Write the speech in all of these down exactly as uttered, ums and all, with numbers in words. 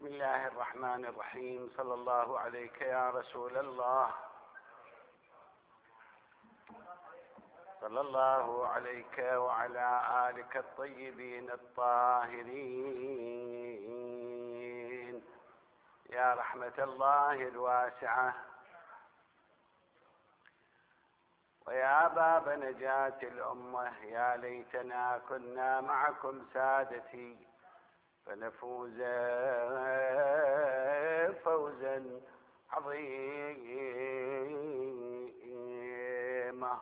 بسم الله الرحمن الرحيم. صلى الله عليك يا رسول الله، صلى الله عليك وعلى آلك الطيبين الطاهرين يا رحمة الله الواسعة ويا باب نجاة الأمة. يا ليتنا كنا معكم سادتي فنفوز فوزا عظيما.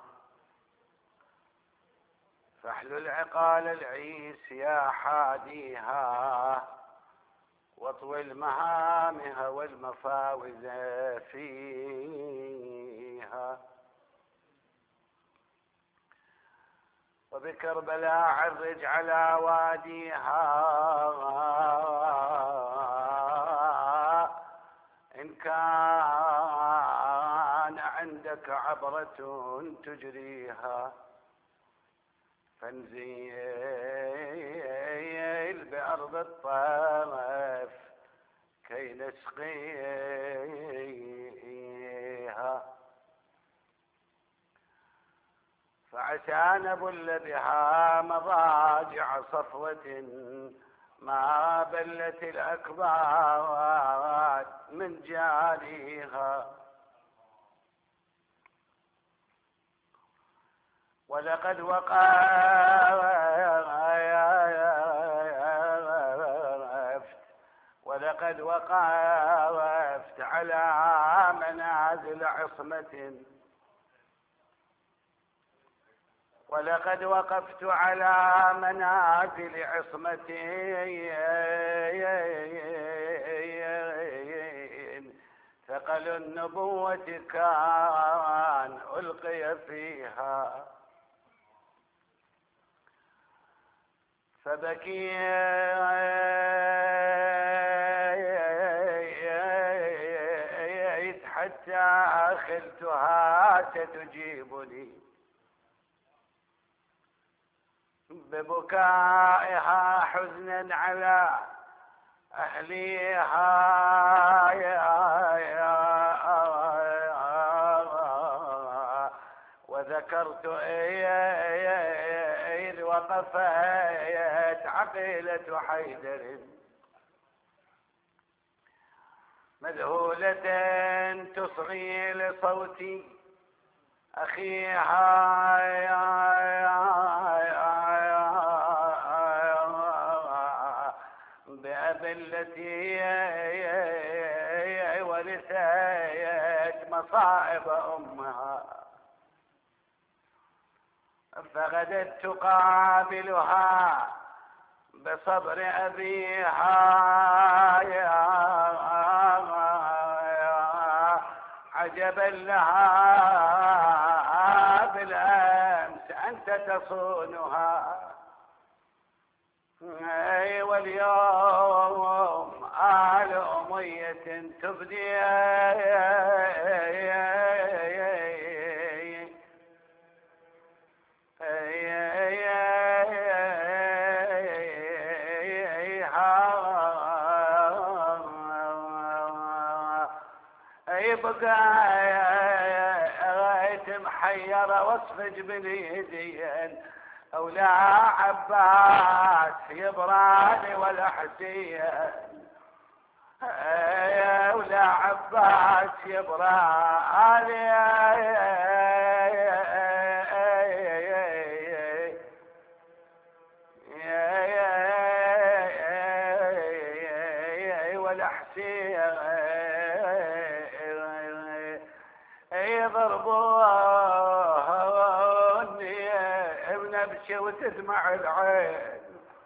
فاحلل عقال العيس يا حاديها واطوي مهامها والمفاوز فيها. وبكربلاء عرج على واديها إن كان عندك عبرة تجريها، فانزل بأرض الطرف كي نسقيها. فعسى نبل بها مضاجع صفوة ما بلت الأكباد من جاريها. ولقد وقفت ولقد وقفت على منازل عصمة ولقد وقفت على منازل عصمة ثقل النبوة كان ألقي فيها. فبكيت حتى خلتها ستجيبني ببكائها حزنا على أهليها. وذكرت إذ وقفت عقيلة حيدر مذهولة تصغي لصوتي أخيها بأبلتي ورثت مصائب أمها. فغدت تقابلها بصبر أبيها عجبا لها بالأمس أنت تصونها. واليوم آل أمية تبدي بقيت محيرة واصفج باليدين أولى عباس يبراني ولا حسين أولى عباس يبراني ولا حسين يضربوني بنبكي وتدمع العين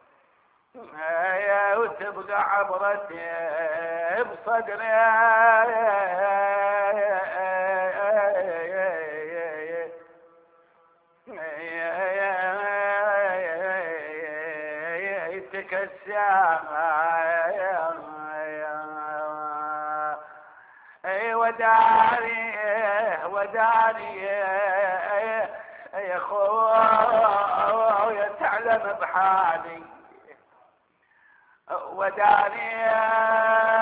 وتبقى عبرتي بصدري تكسر وداري وداري يا خويا تعلم بحالي وداري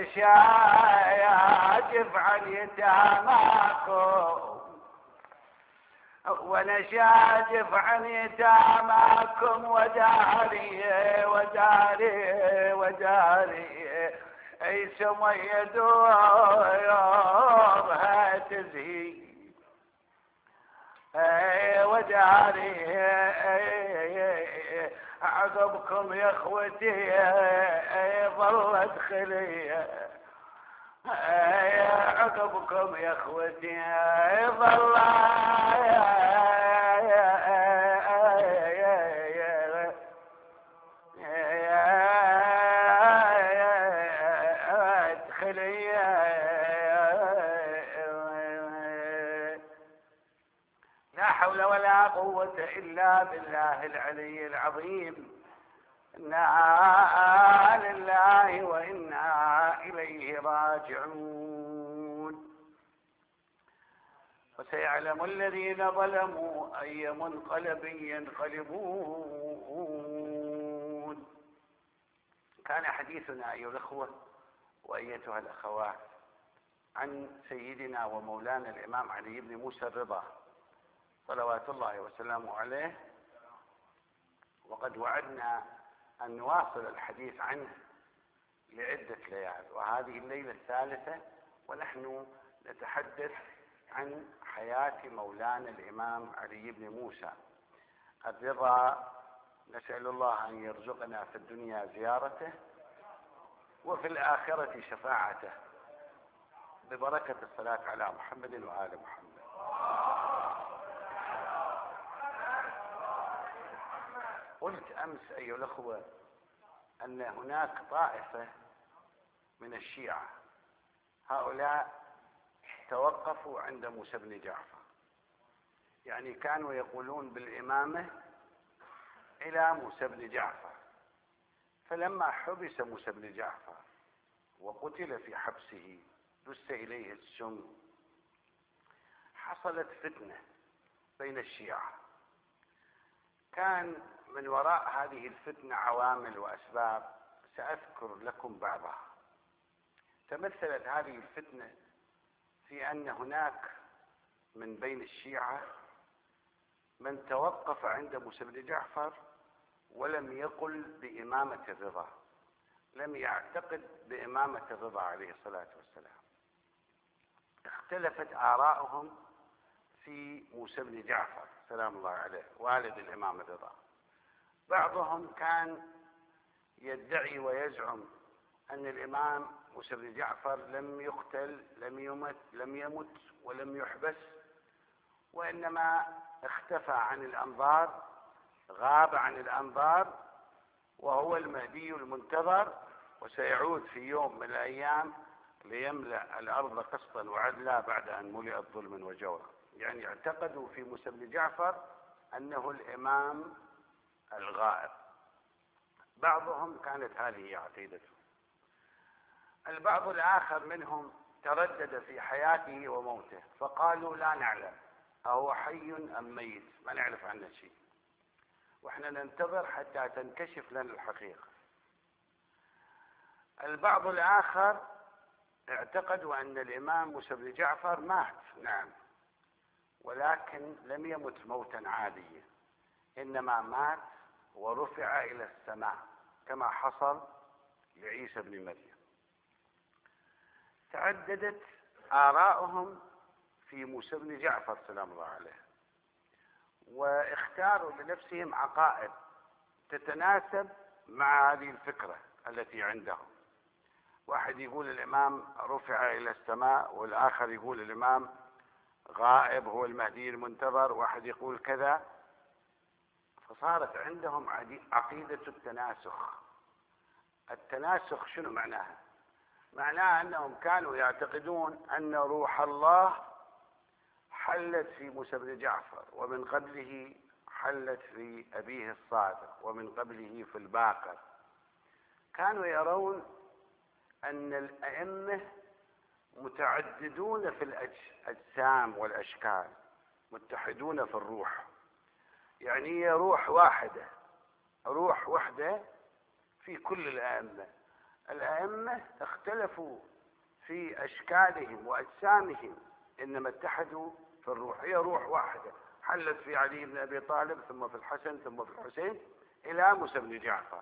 ونشاجف عن يتاماكم ونشاجف عن يتاماكم وداري وداري وداري اي سمية دورها تزهي وداري عقبكم يا اخوتي ظلت خليه عقبكم يا اخوتي ظل لا حول ولا قوة إلا بالله العلي العظيم. إنا لله وإنا إليه راجعون. وسيعلم الذين ظلموا أي منقلب ينقلبون. كان حديثنا أيها الأخوة وأيتها الأخوات عن سيدنا ومولانا الإمام علي بن موسى الرضا صلوات الله وسلامه عليه، وقد وعدنا أن نواصل الحديث عنه لعدة ليال، وهذه الليلة الثالثة ونحن نتحدث عن حياة مولانا الإمام علي بن موسى الرضا. نسأل الله أن يرزقنا في الدنيا زيارته وفي الآخرة شفاعته ببركة الصلاة على محمد وآل محمد. قلت أمس أيها الأخوة أن هناك طائفة من الشيعة هؤلاء توقفوا عند موسى بن جعفر، يعني كانوا يقولون بالإمامة إلى موسى بن جعفر، فلما حبس موسى بن جعفر وقتل في حبسه دس إليه السم حصلت فتنة بين الشيعة. كان من وراء هذه الفتنة عوامل وأسباب سأذكر لكم بعضها. تمثلت هذه الفتنة في أن هناك من بين الشيعة من توقف عند موسى بن جعفر ولم يقل بإمامة الرضا، لم يعتقد بإمامة الرضا عليه الصلاة والسلام. اختلفت آراؤهم في موسى بن جعفر سلام الله عليه والد الإمام الرضا. بعضهم كان يدعي ويزعم أن الإمام موسى بن جعفر لم يقتل لم يمت لم يمت ولم يحبس، وإنما اختفى عن الأنظار، غاب عن الأنظار، وهو المهدي المنتظر، وسيعود في يوم من الأيام ليملأ الأرض قسطا وعدلا بعد أن ملئت ظلما وجورا. يعني اعتقدوا في موسى بن جعفر أنه الإمام الغائب. بعضهم كانت هذه عقيدته. البعض الآخر منهم تردد في حياته وموته، فقالوا لا نعلم أهو حي أم ميت، ما نعرف عنه شيء، وإحنا ننتظر حتى تنكشف لنا الحقيقة. البعض الآخر اعتقدوا أن الإمام موسى بن جعفر مات، نعم، ولكن لم يمت موتا عاديا، إنما مات ورفع إلى السماء كما حصل لعيسى بن مريم. تعددت آراؤهم في موسى بن جعفر سلام الله عليه، واختاروا لنفسهم عقائد تتناسب مع هذه الفكرة التي عندهم. واحد يقول الإمام رفع إلى السماء، والآخر يقول الإمام غائب هو المهدي المنتظر، واحد يقول كذا. فصارت عندهم عقيدة التناسخ. التناسخ شنو معناها؟ معناها أنهم كانوا يعتقدون أن روح الله حلت في موسى بن جعفر، ومن قبله حلت في أبيه الصادق، ومن قبله في الباقر. كانوا يرون أن الأئمة متعددون في الأجسام والأشكال، متحدون في الروح، يعني هي روح واحدة، روح واحدة في كل الأئمة. الأئمة اختلفوا في أشكالهم وأجسامهم، إنما اتحدوا في الروح، هي روح واحدة حلت في علي بن أبي طالب، ثم في الحسن، ثم في الحسين، إلى موسى بن جعفر.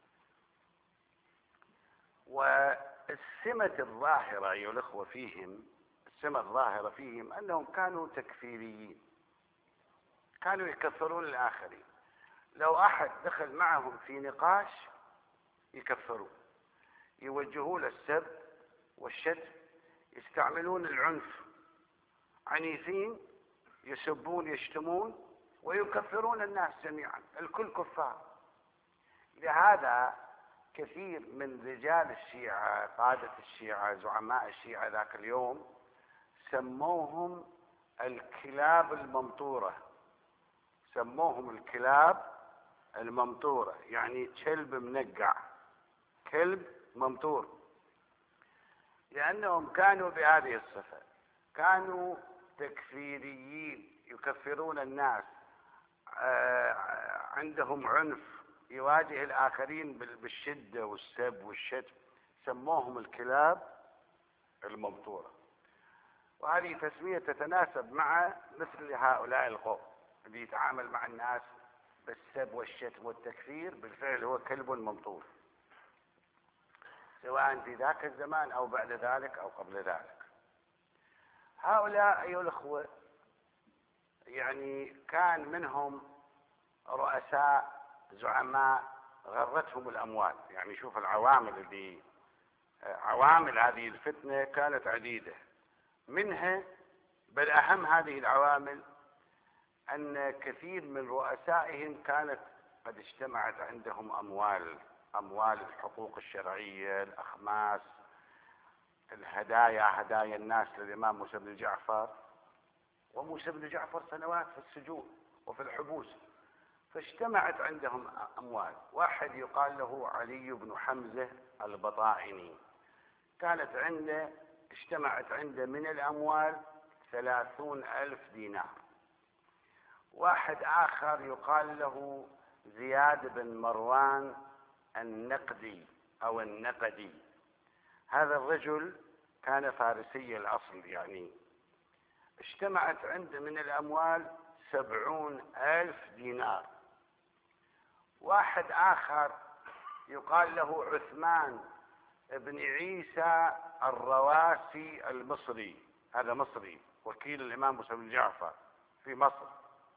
والسمة الظاهرة أيها الأخوة فيهم، السمة الظاهرة فيهم أنهم كانوا تكفيريين، كانوا يكفرون الآخرين. لو أحد دخل معهم في نقاش يكفرون، يوجهون السب والشتم، يستعملون العنف، عنيفين، يسبون يشتمون ويكفرون الناس جميعا، الكل كفار. لهذا كثير من رجال الشيعة، قادة الشيعة، زعماء الشيعة ذاك اليوم، سموهم الكلاب الممطورة، سموهم الكلاب الممطورة، يعني كلب منقع، كلب ممطور، لأنهم كانوا بهذه الصفة، كانوا تكفيريين، يكفرون الناس، عندهم عنف، يواجه الآخرين بالشدة والسب والشتم، سموهم الكلاب الممطورة. وهذه تسمية تتناسب مع مثل هؤلاء القوم اللي يتعامل مع الناس بالسب والشتم والتكفير، بالفعل هو كلب ممطور، سواء في ذاك الزمان أو بعد ذلك أو قبل ذلك. هؤلاء أيها الأخوة يعني كان منهم رؤساء زعماء غرتهم الأموال، يعني شوف العوامل اللي عوامل هذه الفتنة كانت عديدة، منها بل أهم هذه العوامل أن كثير من رؤسائهم كانت قد اجتمعت عندهم أموال، أموال الحقوق الشرعية، الأخماس، الهدايا، هدايا الناس للإمام موسى بن جعفر. وموسى بن جعفر سنوات في السجون وفي الحبوس، فاجتمعت عندهم أموال. واحد يقال له علي بن حمزة البطائني، كانت عنده اجتمعت عنده من الأموال ثلاثون ألف دينار. واحد آخر يقال له زياد بن مروان النقدي أو النقدي، هذا الرجل كان فارسي الأصل، يعني اجتمعت عنده من الأموال سبعون ألف دينار. واحد آخر يقال له عثمان بن عيسى الرواسي المصري، هذا مصري وكيل الإمام موسى بن جعفر في مصر،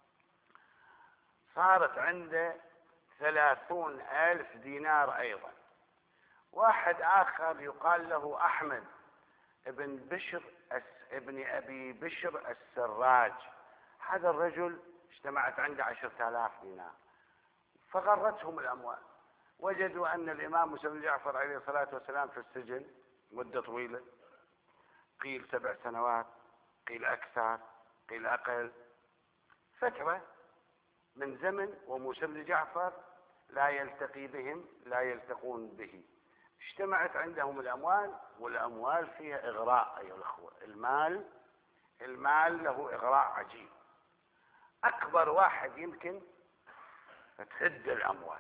صارت عنده ثلاثون ألف دينار أيضا. واحد آخر يقال له أحمد ابن بشر ابن أبي بشر السراج، هذا الرجل اجتمعت عنده عشرة آلاف دينار. فغرتهم الأموال، وجدوا أن الإمام موسى بن جعفر عليه الصلاة والسلام في السجن مدة طويلة، قيل سبع سنوات، قيل أكثر، قيل أقل، فترة من زمن، وموسى بن جعفر لا يلتقي بهم، لا يلتقون به. اجتمعت عندهم الأموال، والأموال فيها إغراء أيها الأخوة، المال المال له إغراء عجيب. أكبر واحد يمكن تهد الأموال،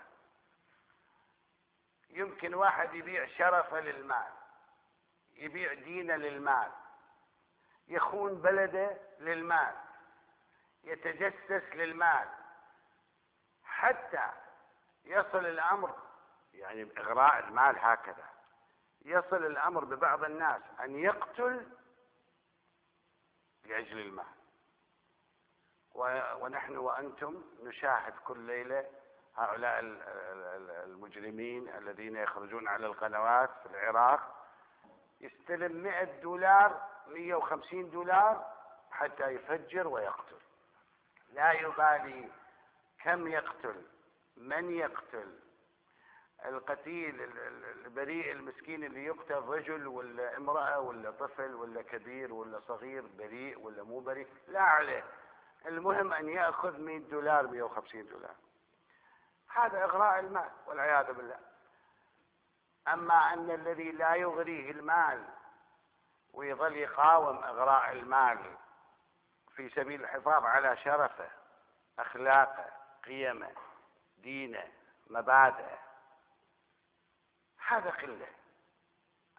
يمكن واحد يبيع شرفه للمال، يبيع دينه للمال، يخون بلده للمال، يتجسس للمال، حتى يصل الأمر، يعني بإغراء المال هكذا يصل الأمر ببعض الناس أن يقتل لأجل المال. ونحن وأنتم نشاهد كل ليلة هؤلاء المجرمين الذين يخرجون على القنوات في العراق، يستلم مئة دولار، مئة وخمسين دولار حتى يفجر ويقتل، لا يبالي كم يقتل، من يقتل، القتيل البريء المسكين اللي يقتل رجل ولا امرأة ولا طفل ولا كبير ولا صغير، بريء ولا مو بريء، لا عليه، المهم أن يأخذ مئة دولار، مئة وخمسين دولار. هذا إغراء المال والعياذ بالله. أما أن الذي لا يغريه المال ويظل يقاوم إغراء المال في سبيل الحفاظ على شرفه، أخلاقه، قيمه، دينه، مبادئه، هذا قلة.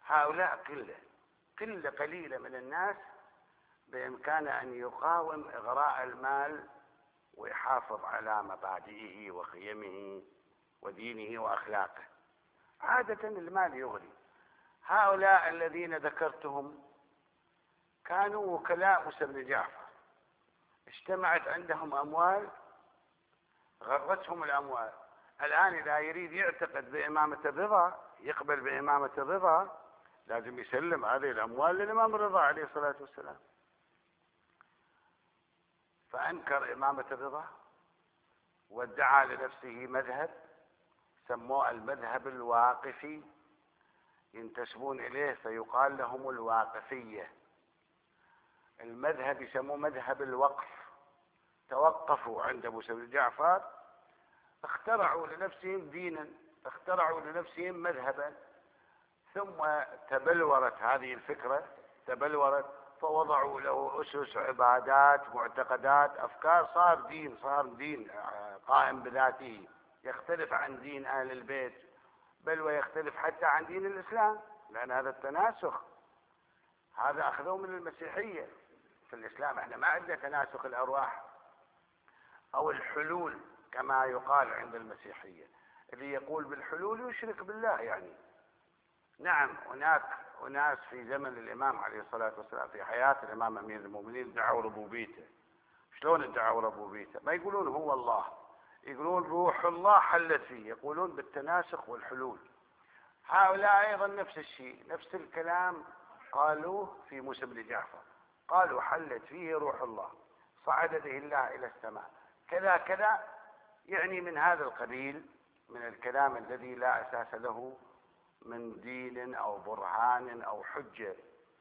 هؤلاء قلة قلة قليلة من الناس بإمكانه أن يقاوم إغراء المال ويحافظ على مبادئه وقيمه ودينه وأخلاقه. عادة المال يغري. هؤلاء الذين ذكرتهم كانوا وكلاء موسى بن جعفر، اجتمعت عندهم أموال غرتهم الأموال. الآن إذا يريد يعتقد بإمامة الرضا، يقبل بإمامة الرضا، لازم يسلم هذه الأموال للإمام الرضا عليه الصلاة والسلام. فأنكر إمامة الرضا وادعى لنفسه مذهب سموه المذهب الواقفي، ينتسبون إليه فيقال لهم الواقفية. المذهب يسموه مذهب الوقف، توقفوا عند موسى بن جعفر، اخترعوا لنفسهم دينا، اخترعوا لنفسهم مذهبا، ثم تبلورت هذه الفكرة، تبلورت فوضعوا له أسس، عبادات، معتقدات، أفكار، صار دين، صار دين قائم بذاته، يختلف عن دين أهل البيت، بل ويختلف حتى عن دين الإسلام، لأن هذا التناسخ هذا أخذوه من المسيحية. في الإسلام احنا ما عندنا تناسخ الأرواح أو الحلول كما يقال عند المسيحية. اللي يقول بالحلول يشرك بالله. يعني نعم هناك أناس في زمن الإمام عليه الصلاة والسلام في حياة الإمام أمير المؤمنين ادعوا ربوبيته. شلون ادعوا ربوبيته؟ ما يقولون هو الله، يقولون روح الله حلت فيه، يقولون بالتناسخ والحلول. هؤلاء أيضا نفس الشيء، نفس الكلام قالوه في موسى بن جعفر، قالوا حلت فيه روح الله، صعد به الله إلى السماء، كذا كذا، يعني من هذا القبيل من الكلام الذي لا أساس له من دين أو برهان أو حجة.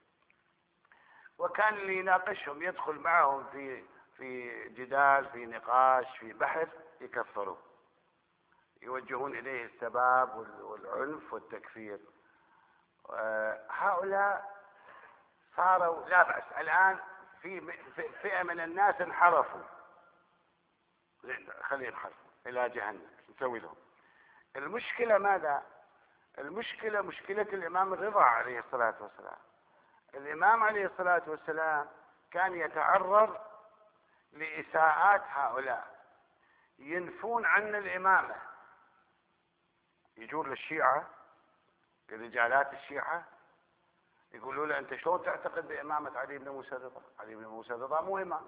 وكان اللي يناقشهم يدخل معهم في في جدال، في نقاش، في بحث، يكفروا، يوجهون إليه السباب والعنف والتكفير. هؤلاء صاروا لا بأس. الآن في فئة من الناس انحرفوا، خلينا نحرفوا إلى جهنم، نسوي لهم. المشكلة ماذا؟ المشكلة مشكلة الإمام الرضا عليه الصلاة والسلام. الإمام عليه الصلاة والسلام كان يتعرض لإساءات هؤلاء، ينفون عن الإمامة، يجون للشيعة، لرجالات الشيعة، يقولوا له أنت شلون تعتقد بإمامة علي بن موسى الرضا؟ علي بن موسى الرضا مو إمام.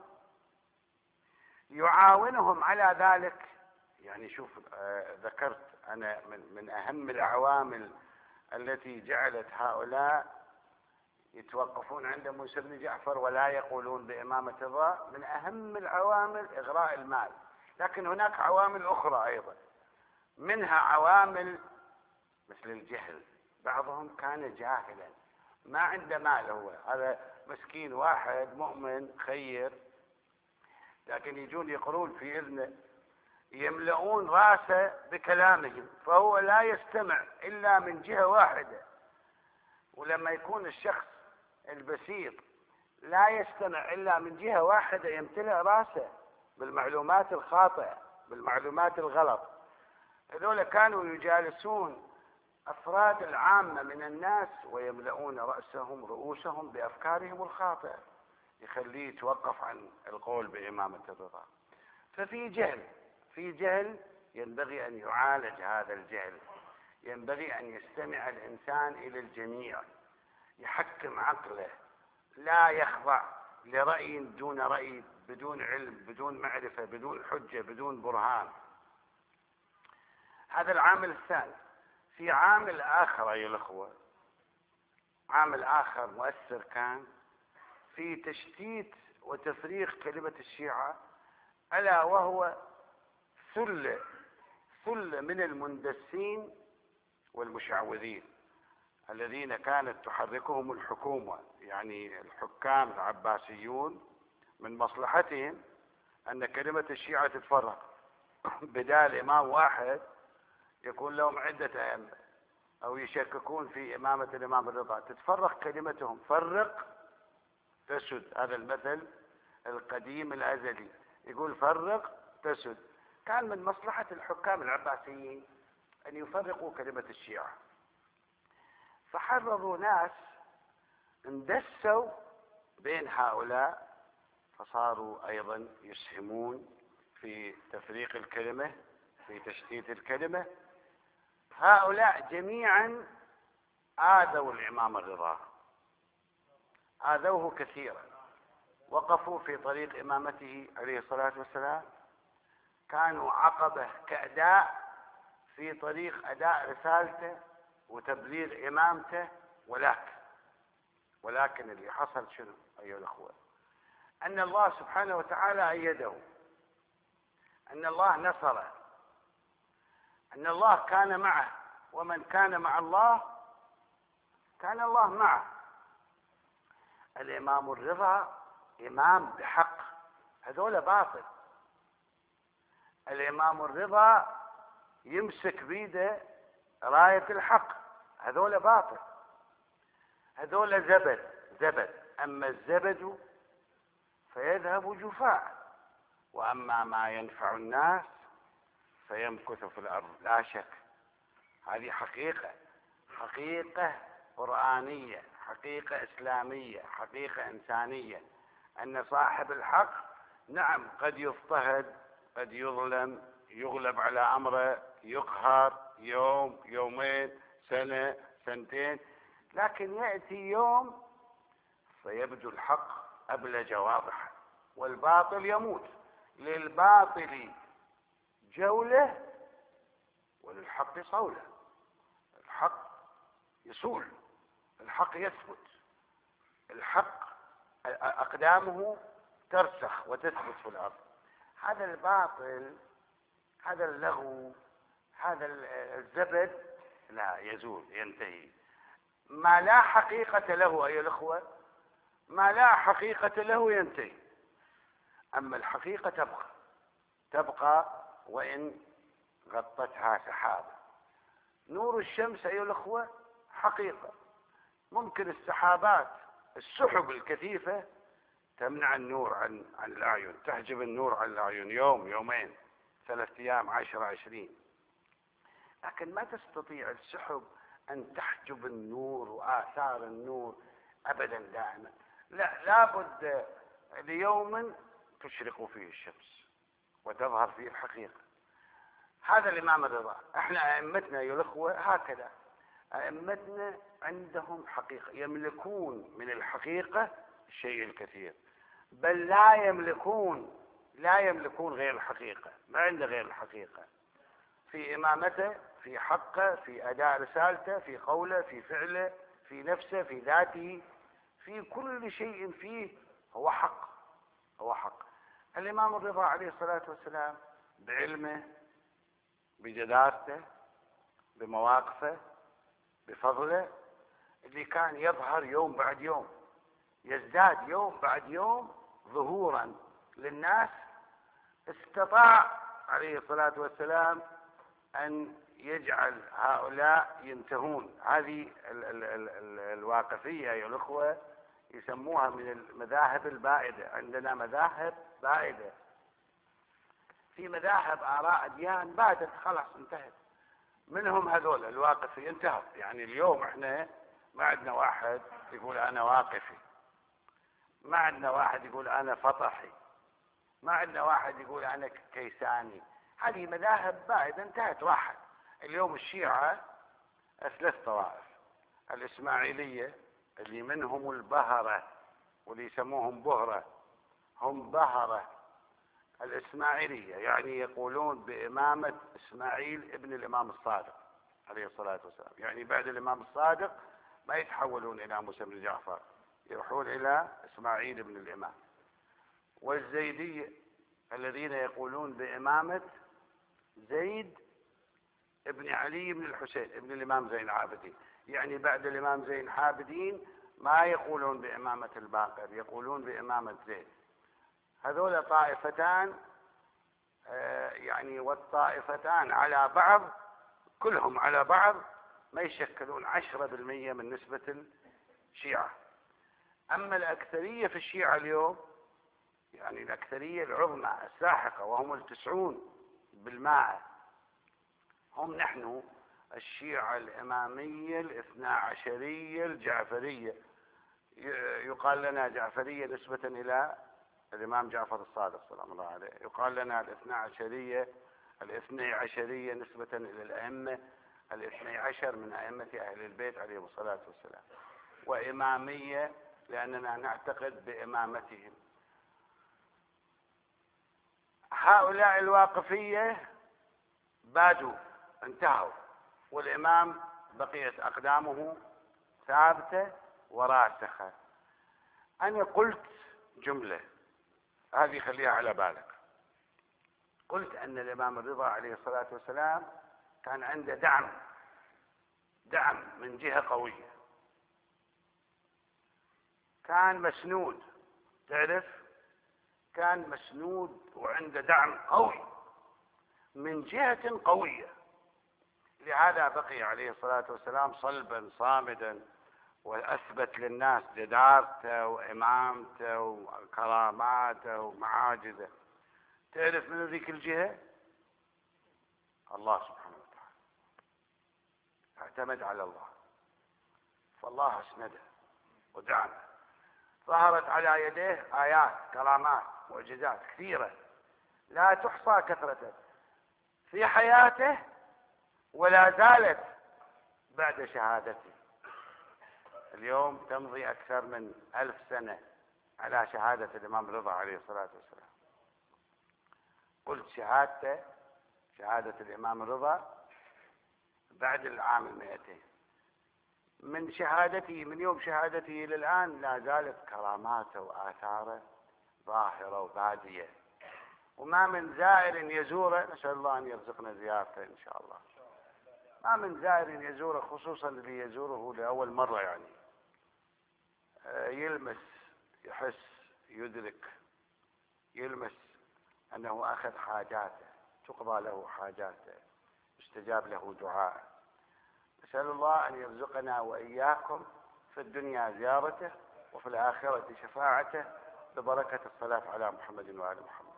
يعاونهم على ذلك. يعني شوف، آه ذكرت أنا من, من أهم العوامل التي جعلت هؤلاء يتوقفون عند موسى بن جعفر ولا يقولون بإمامة الرضا، من أهم العوامل إغراء المال. لكن هناك عوامل أخرى أيضا، منها عوامل مثل الجهل. بعضهم كان جاهلا، ما عنده مال، هو هذا مسكين واحد مؤمن خير، لكن يجون يقرون في إذنه، يملؤون راسه بكلامهم، فهو لا يستمع إلا من جهة واحدة. ولما يكون الشخص البسيط لا يستمع إلا من جهة واحدة، يمتلئ راسه بالمعلومات الخاطئة، بالمعلومات الغلط. هذول كانوا يجالسون أفراد العامة من الناس ويملؤون رأسهم رؤوسهم بأفكارهم الخاطئة، يخليه يتوقف عن القول بإمامة الرضا. ففي جهل، في جهل ينبغي أن يعالج هذا الجهل، ينبغي أن يستمع الإنسان إلى الجميع، يحكم عقله، لا يخضع لرأي دون رأي، بدون علم، بدون معرفة، بدون حجة، بدون برهان. هذا العامل الثاني. في عامل آخر أيها الأخوة، عامل آخر مؤثر كان في تشتيت وتفريق كلمة الشيعة، ألا وهو ثلة ثلة من المندسين والمشعوذين الذين كانت تحركهم الحكومة. يعني الحكام العباسيون من مصلحتهم أن كلمة الشيعة تتفرق، بدال إمام واحد يكون لهم عدة أئمة، أو يشككون في إمامة الإمام الرضا، تتفرق كلمتهم. فرق تسد، هذا المثل القديم الأزلي، يقول فرق تسد. كان من مصلحة الحكام العباسيين أن يفرقوا كلمة الشيعة. فحرروا ناس اندسوا بين هؤلاء، فصاروا أيضا يسهمون في تفريق الكلمة، في تشتيت الكلمة. هؤلاء جميعا آذوا الإمام الرضا، آذوه كثيرا، وقفوا في طريق إمامته عليه الصلاة والسلام، كانوا عقبة كأداء في طريق أداء رسالته وتبليغ إمامته. ولكن ولكن اللي حصل شنو أيها الأخوة؟ أن الله سبحانه وتعالى أيده، أن الله نصره، أن الله كان معه، ومن كان مع الله كان الله معه. الإمام الرضا إمام بحق، هذول باطل. الإمام الرضا يمسك بيده راية الحق، هذول باطل، هذول زبد زبد. أما الزبد فيذهب جفاء، وأما ما ينفع الناس فيمكث في الأرض. لا شك هذه حقيقة، حقيقة قرآنية، حقيقة إسلامية، حقيقة إنسانية، أن صاحب الحق نعم قد يضطهد، قد يظلم، يغلب على أمره، يقهر يوم يومين سنة سنتين، لكن يأتي يوم فيبدو الحق أبلج واضحا، والباطل يموت. للباطل جولة وللحق صولة. الحق يصول، الحق يثبت، الحق أقدامه ترسخ وتثبت في الأرض. هذا الباطل، هذا اللغو، هذا الزبد لا يزول، ينتهي. ما لا حقيقة له أيها الأخوة، ما لا حقيقة له ينتهي. أما الحقيقة تبقى تبقى وإن غطتها سحابة. نور الشمس أيها الأخوة حقيقة، ممكن السحابات السحب الكثيفة تمنع النور عن عن الأعين، تحجب النور عن الأعين يوم يومين ثلاثة أيام عشرة عشرين، لكن ما تستطيع السحب أن تحجب النور وآثار النور أبدا دائما. لا، لابد ليوم تشرق فيه الشمس وتظهر فيه الحقيقة. هذا الإمام الرضا. احنا أئمتنا يا الأخوة هكذا، أئمتنا عندهم حقيقة، يملكون من الحقيقة الشيء الكثير، بل لا يملكون لا يملكون غير الحقيقة، ما عنده غير الحقيقة في إمامته، في حقه، في أداء رسالته، في قوله، في فعله، في نفسه، في ذاته، في كل شيء فيه هو حق، هو حق. الإمام الرضا عليه الصلاة والسلام بعلمه، بجدارته، بمواقفه، بفضله، اللي كان يظهر يوم بعد يوم، يزداد يوم بعد يوم ظهورا للناس، استطاع عليه الصلاة والسلام أن يجعل هؤلاء ينتهون. هذه ال ال ال ال الواقفية يا الأخوة يسموها من المذاهب البائدة. عندنا مذاهب بائدة، في مذاهب آراء أديان بادت خلاص انتهت، منهم هذول الواقفي انتهوا. يعني اليوم احنا ما عندنا واحد يقول أنا واقفي، ما عندنا واحد يقول أنا فطحي، ما عندنا واحد يقول أنا كيساني. هذه مذاهب بائدة انتهت. واحد اليوم الشيعة ثلاث طوائف: الإسماعيلية اللي منهم البهرة واللي يسموهم بهرة، هم بهرة الإسماعيلية، يعني يقولون بإمامة إسماعيل ابن الإمام الصادق عليه الصلاة والسلام، يعني بعد الإمام الصادق ما يتحولون إلى موسى بن جعفر، يروحون إلى إسماعيل ابن الإمام. والزيدية الذين يقولون بإمامة زيد ابن علي بن الحسين ابن الإمام زين العابدين، يعني بعد الإمام زين العابدين ما يقولون بإمامة الباقر، يقولون بإمامة زيد. هذول طائفتان، آه يعني والطائفتان على بعض، كلهم على بعض ما يشكلون عشرة بالمئة من نسبة الشيعة. أما الأكثرية في الشيعة اليوم، يعني الأكثرية العظمى الساحقة وهم التسعون بالمائة، هم نحن الشيعة الإمامية الاثنى عشرية الجعفرية، يقال لنا جعفرية نسبة إلى الإمام جعفر الصادق سلام الله عليه، يقال لنا الاثنى عشرية الاثني عشرية نسبة إلى الأئمة الاثني عشر من أئمة أهل البيت عليهم الصلاة والسلام، وإمامية لأننا نعتقد بإمامتهم. هؤلاء الواقفية بادوا انتهوا، والإمام بقيت أقدامه ثابتة وراسخة. أنا قلت جملة هذه خليها على بالك، قلت أن الإمام الرضا عليه الصلاة والسلام كان عنده دعم دعم من جهة قوية، كان مسنود، تعرف كان مسنود وعنده دعم قوي من جهة قوية، لهذا بقي عليه الصلاة والسلام صلبا صامدا، وأثبت للناس جدارته وإمامته وكراماته ومعاجزه. تعرف من ذيك الجهة؟ الله سبحانه وتعالى، اعتمد على الله، فالله اسنده ودعمه، ظهرت على يديه آيات كرامات معجزات كثيرة لا تحصى كثرته في حياته، ولا زالت بعد شهادته. اليوم تمضي أكثر من ألف سنة على شهادة الإمام الرضا عليه الصلاة والسلام. قلت شهادته شهادة الإمام الرضا بعد العام المئتين، من شهادته من يوم شهادته إلى الآن لا زالت كراماته وآثاره ظاهرة وبادية، وما من زائر يزوره، نسأل الله أن يرزقنا زيارته إن شاء الله، ما من زائر يزوره خصوصا اللي يزوره لأول مرة يعني يلمس يحس يدرك يلمس أنه أخذ حاجاته، تقضى له حاجاته، يستجاب له دعاء. نسأل الله أن يرزقنا وإياكم في الدنيا زيارته وفي الآخرة شفاعته ببركة الصلاة على محمد وآل محمد.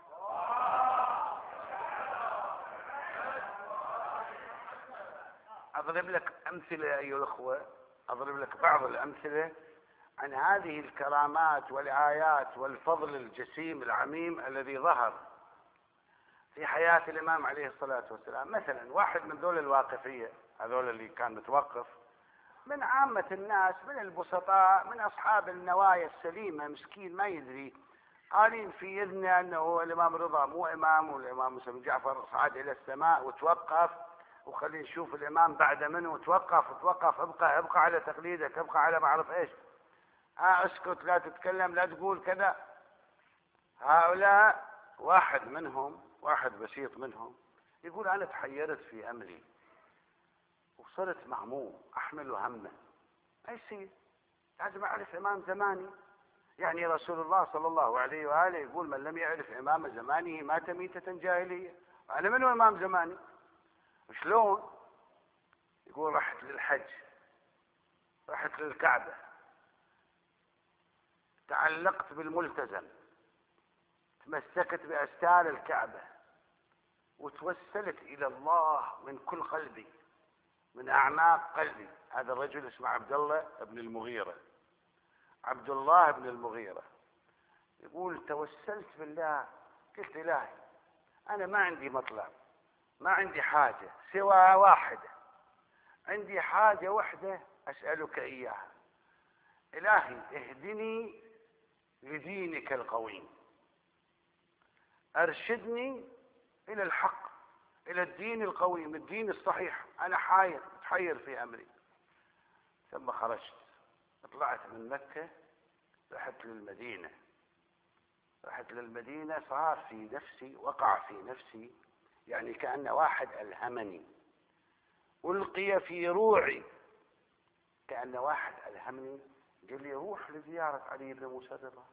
أضرب لك أمثلة أيها الأخوة، أضرب لك بعض الأمثلة عن هذه الكرامات والآيات والفضل الجسيم العميم الذي ظهر في حياة الإمام عليه الصلاة والسلام. مثلا واحد من ذول الواقفية، هذول اللي كان متوقف، من عامة الناس، من البسطاء، من أصحاب النوايا السليمة، مسكين ما يدري، قالين في إذنه أنه الإمام رضا مو إمام، والإمام موسى بن جعفر صعد إلى السماء وتوقف، وخلينا نشوف الإمام بعد منه، وتوقف توقف ابقى ابقى على تقليدك، ابقى على ما أعرف إيش، آه اسكت لا تتكلم لا تقول كذا. هؤلاء واحد منهم واحد بسيط منهم يقول أنا تحيرت في أمري وصرت مهموم أحمل همه، ما يصير، لازم أعرف إمام زماني. يعني رسول الله صلى الله عليه وآله يقول من لم يعرف إمام زمانه مات ميتة جاهلية، أنا منو إمام زماني؟ شلون؟ يقول رحت للحج، رحت للكعبة، تعلقت بالملتزم، تمسكت بأستار الكعبة، وتوسلت إلى الله من كل قلبي، من أعماق قلبي. هذا الرجل اسمه عبد الله بن المغيرة، عبد الله بن المغيرة يقول توسلت بالله، قلت إلهي أنا ما عندي مطلب، ما عندي حاجة سوى واحدة، عندي حاجة واحدة أسألك إياها، إلهي اهدني لدينك القويم، أرشدني إلى الحق، إلى الدين القويم، الدين الصحيح، أنا حاير متحير في أمري. ثم خرجت، طلعت من مكة، رحت للمدينة، رحت للمدينة صار في نفسي، وقع في نفسي يعني كأن واحد ألهمني، ألقي في روعي كأن واحد ألهمني، قال لي روح لزيارة علي بن موسى الرضا،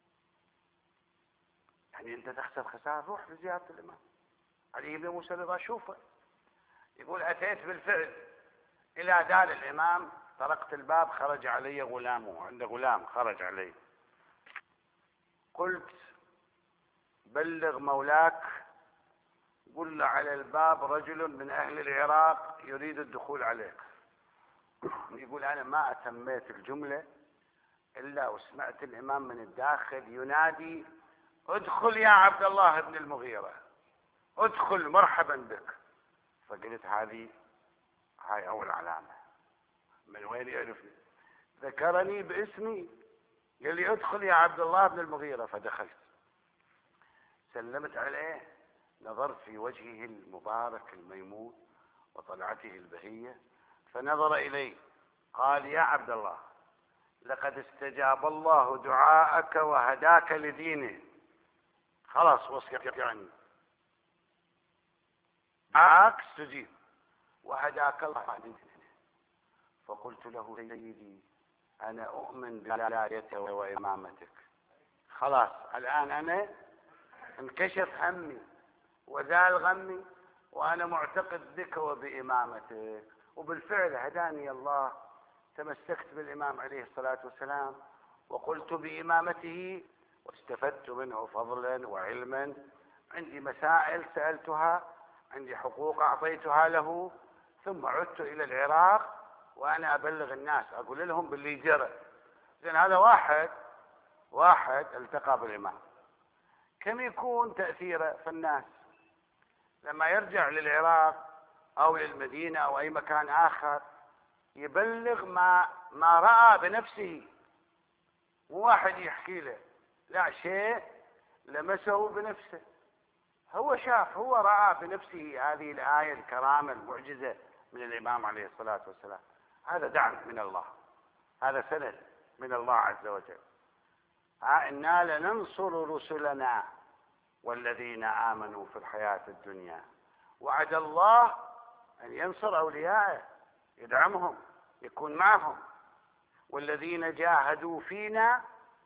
يعني أنت تخسر خسارة، روح لزيارة الإمام علي بن موسى الرضا شوفه. يقول أتيت بالفعل إلى دار الإمام، طرقت الباب، خرج علي غلامه، عنده غلام خرج علي، قلت بلغ مولاك قل على الباب رجل من أهل العراق يريد الدخول عليك. يقول أنا ما أتميت الجملة إلا وسمعت الإمام من الداخل ينادي ادخل يا عبد الله بن المغيرة، ادخل مرحبا بك. فقلت هذه هاي أول علامة، من وين يعرفني؟ ذكرني باسمي، قال لي ادخل يا عبد الله بن المغيرة. فدخلت، سلمت عليه، نظرت في وجهه المبارك الميمون وطلعته البهية، فنظر إلي قال يا عبد الله لقد استجاب الله دعاءك وهداك لدينه. خلاص وصيت يعني دعاك استجيب وهداك الله لدينه. فقلت له سيدي أنا أؤمن بولايتك وإمامتك، خلاص الآن أنا انكشف همي وزال غمي وأنا معتقد بك وبإمامتك. وبالفعل هداني الله، تمسكت بالإمام عليه الصلاة والسلام وقلت بإمامته واستفدت منه فضلا وعلما. عندي مسائل سألتها، عندي حقوق أعطيتها له، ثم عدت إلى العراق وأنا أبلغ الناس أقول لهم باللي جرى. لأن هذا واحد واحد التقى بالإمام، كم يكون تأثيره في الناس لما يرجع للعراق أو للمدينة أو أي مكان آخر يبلغ ما ما رأى بنفسه، مو واحد يحكي له، لا، شيء لمسه بنفسه، هو شاف، هو رأى بنفسه هذه الآية الكرامة المعجزة من الإمام عليه الصلاة والسلام. هذا دعم من الله، هذا سند من الله عز وجل. ها إنا لننصر رسلنا والذين آمنوا في الحياة الدنيا. وعد الله أن ينصر أولياءه، يدعمهم، يكون معهم. والذين جاهدوا فينا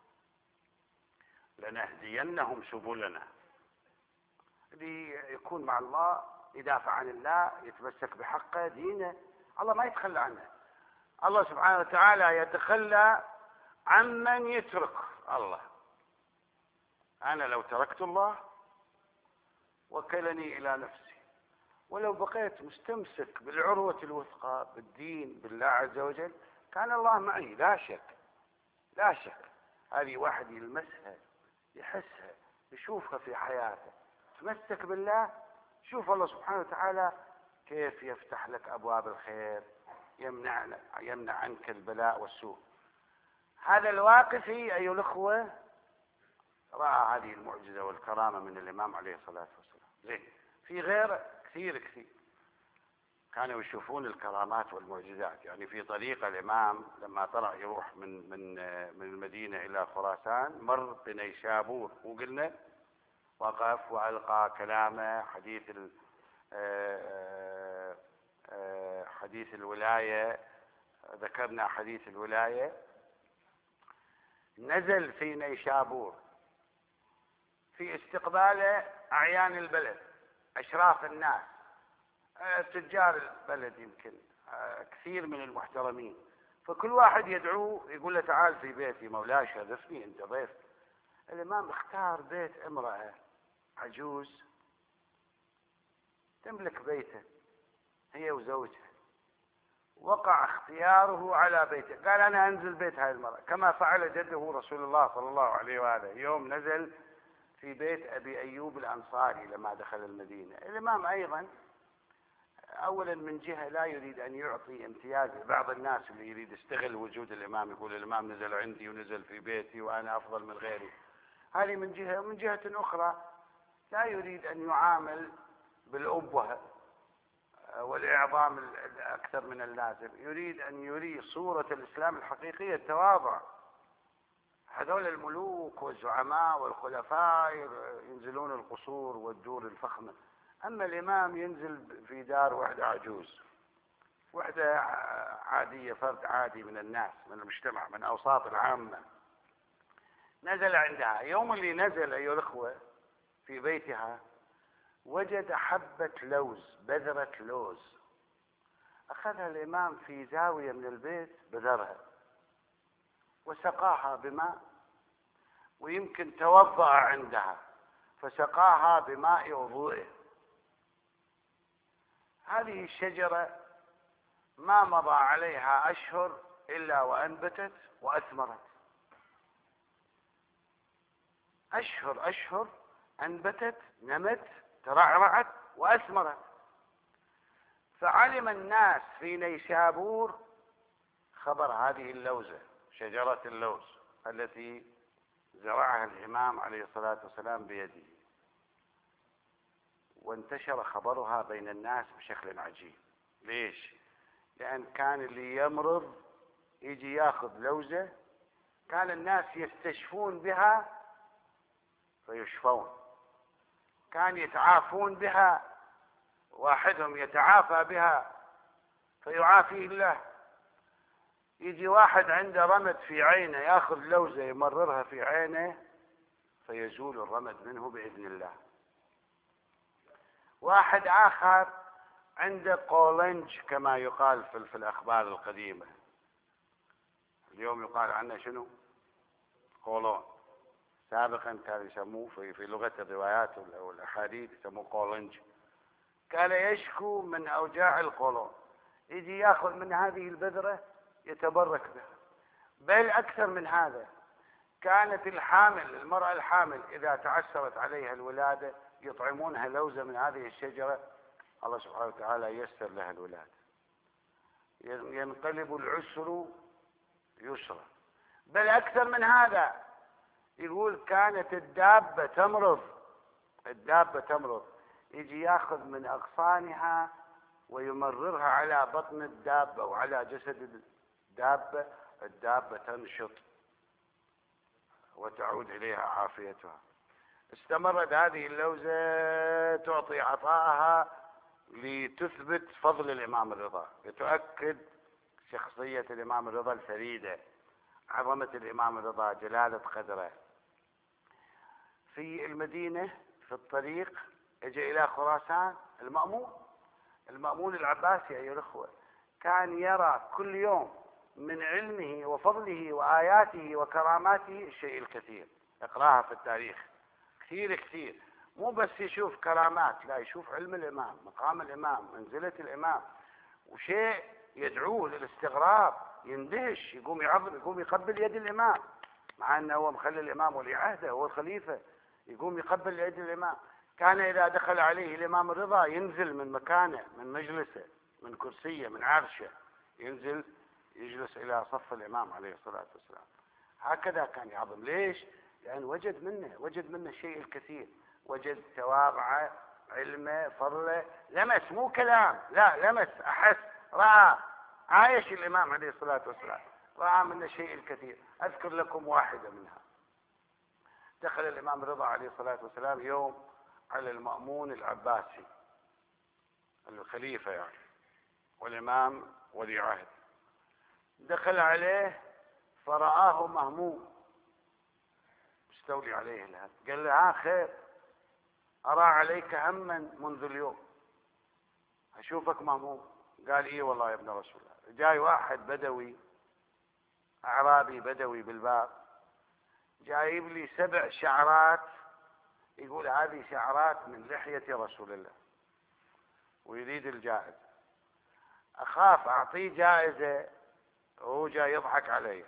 لنهدينهم سبلنا. اللي يكون مع الله، يدافع عن الله، يتمسك بحقه دينه، الله ما يتخلى عنه. الله سبحانه وتعالى يتخلى عمن يترك الله. أنا لو تركت الله وكلني إلى نفسي، ولو بقيت مستمسك بالعروة الوثقى بالدين بالله عز وجل كان الله معي، لا شك لا شك. هذه واحد يلمسها، يحسها، يشوفها في حياته، تمسك بالله، شوف الله سبحانه وتعالى كيف يفتح لك أبواب الخير، يمنع يمنع عنك البلاء والسوء. هذا الواقفي أيها الأخوة رأى هذه المعجزة والكرامة من الإمام عليه الصلاة والسلام. زين، في غيره كثير كثير كانوا يشوفون الكرامات والمعجزات. يعني في طريق الإمام لما طلع يروح من من من المدينة إلى خراسان مر بنيشابور، وقلنا وقف وألقى كلامه، حديث حديث الولاية، ذكرنا حديث الولاية. نزل في نيشابور في استقباله أعيان البلد، أشراف الناس، تجار البلد، يمكن كثير من المحترمين. فكل واحد يدعوه يقول له تعال في بيتي مولاي شرفني أنت ضيف. الإمام اختار بيت امرأة عجوز تملك بيته هي وزوجها، وقع اختياره على بيته، قال أنا أنزل بيت هاي المرأة كما فعل جده رسول الله صلى الله عليه وآله. يوم نزل في بيت أبي أيوب الأنصاري لما دخل المدينة. الإمام أيضا أولا من جهة لا يريد أن يعطي امتياز لبعض الناس اللي يريد يستغل وجود الإمام، يقول الإمام نزل عندي ونزل في بيتي وأنا أفضل من غيري. هذه من جهة. ومن جهة أخرى لا يريد أن يعامل بالأبوة والإعظام أكثر من اللازم، يريد أن يري صورة الإسلام الحقيقية، التواضع. هذول الملوك والزعماء والخلفاء ينزلون القصور والدور الفخمة، أما الإمام ينزل في دار وحدة عجوز، وحدة عادية، فرد عادي من الناس، من المجتمع، من أوساط العامة. نزل عندها. يوم اللي نزل أيها الأخوة في بيتها وجد حبة لوز، بذرة لوز، أخذها الإمام في زاوية من البيت، بذرها وسقاها بماء، ويمكن توضأ عندها فسقاها بماء وضوئه. هذه الشجرة ما مضى عليها أشهر إلا وأنبتت وأثمرت، أشهر أشهر أنبتت، نمت، ترعرعت وأثمرت. فعلم الناس في نيسابور خبر هذه اللوزة، شجرة اللوز التي زرعها الإمام عليه الصلاة والسلام بيده، وانتشر خبرها بين الناس بشكل عجيب. ليش؟ لأن كان اللي يمرض يجي ياخذ لوزة، كان الناس يستشفون بها فيشفون، كان يتعافون بها، واحدهم يتعافى بها فيعافيه الله. يجي واحد عنده رمد في عينه ياخذ لوزة يمررها في عينه فيزول الرمد منه بإذن الله. واحد آخر عنده قولنج كما يقال في الأخبار القديمة، اليوم يقال عنه شنو؟ قولون، سابقا كانوا يسموه في, في لغة الروايات والأحاديث يسموه قولنج. كان يشكو من أوجاع القولون، يجي ياخذ من هذه البذرة يتبرك بها. بل أكثر من هذا، كانت الحامل، المرأة الحامل إذا تعسرت عليها الولادة يطعمونها لوزة من هذه الشجرة، الله سبحانه وتعالى ييسر لها الولادة، ينقلب العسر يسرا. بل أكثر من هذا، يقول كانت الدابة تمرض، الدابة تمرض، يجي ياخذ من أغصانها ويمررها على بطن الدابة وعلى جسد الدابة، الدابة تنشط وتعود إليها عافيتها. استمرت هذه اللوزة تعطي عطاءها لتثبت فضل الإمام الرضا، لتؤكد شخصية الإمام الرضا الفريدة، عظمة الإمام الرضا، جلالة قدره. في المدينة في الطريق اجى إلى خراسان المأمون، المأمون العباسي أيها الأخوة، كان يرى كل يوم من علمه وفضله وآياته وكراماته الشيء الكثير، اقراها في التاريخ كثير كثير. مو بس يشوف كرامات، لا، يشوف علم الإمام، مقام الإمام، منزلة الإمام، وشيء يدعوه للاستغراب، يندهش، يقوم يعظم، يقوم يقبل يد الإمام، مع أنه هو مخلي الإمام ولي عهده، هو الخليفة، يقوم يقبل يد الإمام. كان إذا دخل عليه الإمام الرضا ينزل من مكانه، من مجلسه، من كرسيه، من عرشه، ينزل يجلس إلى صف الإمام عليه الصلاة والسلام. هكذا كان يعظم. ليش؟ لأن وجد منه وجد منه الشيء الكثير، وجد تواضعه، علمه، فضله، لمس، مو كلام، لا، لمس، أحس، رأى، عايش الإمام عليه الصلاة والسلام، رأى منه الشيء الكثير. أذكر لكم واحدة منها. دخل الإمام الرضا عليه الصلاة والسلام يوم على المأمون العباسي الخليفة يعني، والإمام ولي عهد. دخل عليه فرآه مهموم مستولي عليه الهم، قال له: ها خير، أرى عليك هما منذ اليوم، أشوفك مهموم. قال: إيه والله يا ابن رسول الله. جاي واحد بدوي أعرابي بدوي بالباب، جايب لي سبع شعرات، يقول هذه شعرات من لحية رسول الله، ويريد الجائزة. أخاف أعطيه جائزة وهو جاي يضحك علي،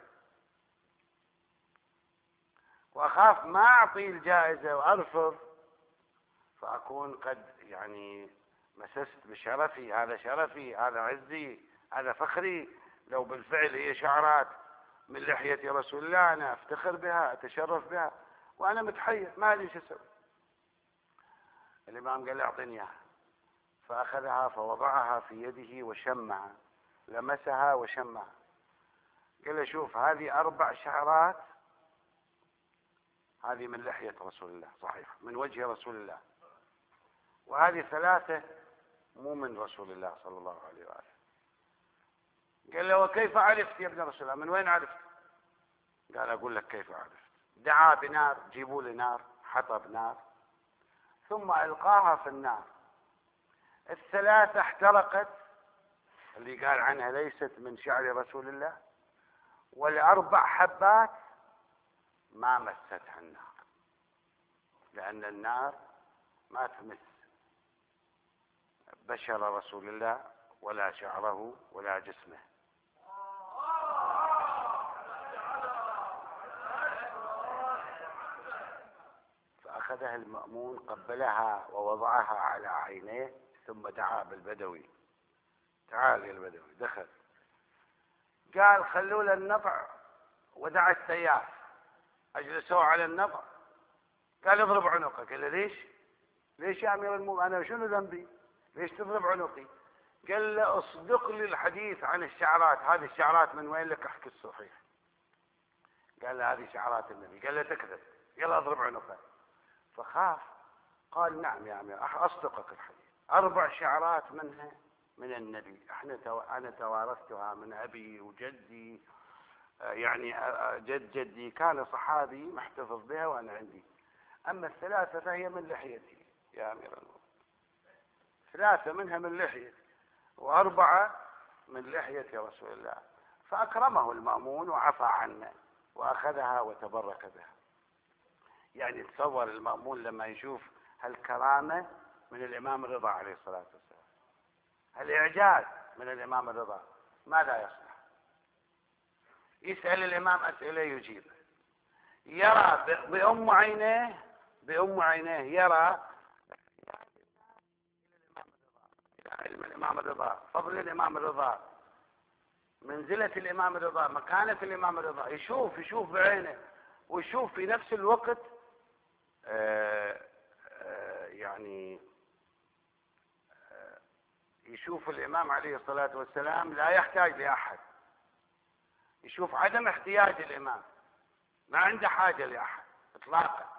وأخاف ما أعطيه الجائزة وأرفض فأكون قد يعني مسست بشرفي، هذا شرفي، هذا عزي، هذا فخري. لو بالفعل هي شعرات من لحية رسول الله أنا أفتخر بها، أتشرف بها، وأنا متحير ما أدري شو أسوي. الإمام قال: أعطني إياها. فأخذها فوضعها في يده وشمها، لمسها وشمها. قال له: شوف، هذه أربع شعرات، هذه من لحية رسول الله صحيح، من وجه رسول الله، وهذه ثلاثة مو من رسول الله صلى الله عليه وآله. قال له: وكيف عرفت يا ابن رسول الله؟ من وين عرفت؟ قال: أقول لك كيف عرفت. دعا بنار، جيبوا لي نار، حطب نار، ثم ألقاها في النار. الثلاثة احترقت، اللي قال عنها ليست من شعر رسول الله، والأربع حبات ما مستها النار، لأن النار ما تمس بشر رسول الله ولا شعره ولا جسمه. فأخذها المأمون قبلها ووضعها على عينيه ثم دعا بالبدوي، تعال يا البدوي. دخل قال خلوا له النطع، ودعا السياف أجلسوه على النطع. قال اضرب عنقه. قال له ليش؟ ليش يا أمير المؤمنين؟ أنا شنو ذنبي؟ ليش تضرب عنقي؟ قال له اصدق لي الحديث عن الشعرات. هذه الشعرات من وين لك؟ احكي الصحيح. قال له هذه شعرات النبي. قال له تكذب، يلا اضرب عنقه. فخاف قال نعم يا أمير أصدقك الحديث، أربع شعرات منها من النبي، احنا تو... أنا توارثتها من أبي وجدي، يعني جد جدي كان صحابي محتفظ بها وأنا عندي. أما الثلاثة فهي من لحيتي يا أمير المؤمنين، ثلاثة منها من لحيتي وأربعة من لحية رسول الله. فأكرمه المأمون وعفى عنه وأخذها وتبرك بها. يعني تصور المأمون لما يشوف هالكرامة من الإمام الرضا عليه الصلاة والسلام، هالإعجاز من الإمام الرضا، ماذا يصنع؟ يسأل الإمام أسئلة يجيب، يرى بأم عينيه بأم عينيه يرى علم الإمام الرضا، فضل الإمام الرضا، منزلة الإمام الرضا، مكانة الإمام الرضا، يشوف يشوف بعينه، ويشوف في نفس الوقت آآ آآ يعني آآ يشوف الإمام عليه الصلاة والسلام لا يحتاج لأحد، يشوف عدم احتياج الإمام، ما عنده حاجة لأحد إطلاقا.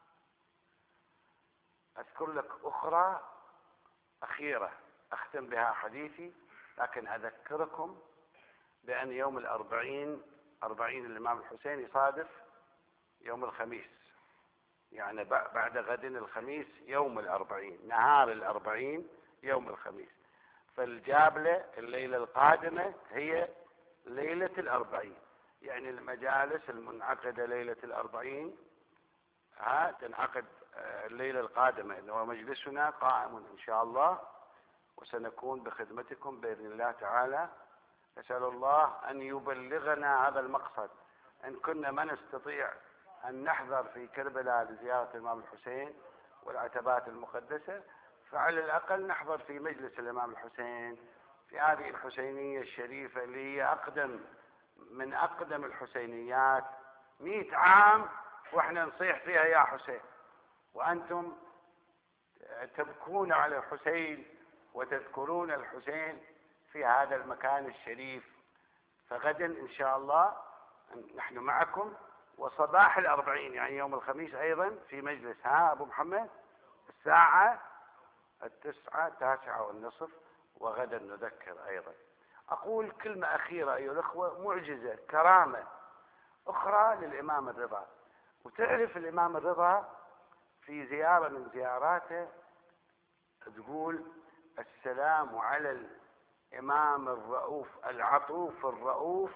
أذكر لك أخرى أخيرة أختم بها حديثي، لكن أذكركم بأن يوم الأربعين أربعين الإمام الحسين يصادف يوم الخميس، يعني بعد غد الخميس يوم الأربعين، نهار الأربعين يوم الخميس. فالجابلة الليلة القادمة هي ليلة الأربعين، يعني المجالس المنعقدة ليلة الأربعين ها تنعقد الليلة القادمة، إنه مجلسنا قائم إن شاء الله، وسنكون بخدمتكم بإذن الله تعالى. أسأل الله أن يبلغنا هذا المقصد. إن كنا ما نستطيع أن نحضر في كربلاء لزيارة الإمام الحسين والعتبات المقدسة، فعلى الأقل نحضر في مجلس الإمام الحسين في هذه الحسينية الشريفة اللي هي أقدم من أقدم الحسينيات، مئة عام وإحنا نصيح فيها يا حسين، وأنتم تبكون على الحسين وتذكرون الحسين في هذا المكان الشريف. فغدا إن شاء الله نحن معكم، وصباح الأربعين يعني يوم الخميس أيضا في مجلس ها أبو محمد الساعة التسعة تاسعة والنصف، وغدا نذكر أيضا. أقول كلمة أخيرة أيها الأخوة، معجزة كرامة أخرى للإمام الرضا. وتعرف الإمام الرضا في زيارة من زياراته تقول السلام على الإمام الرؤوف العطوف الرؤوف،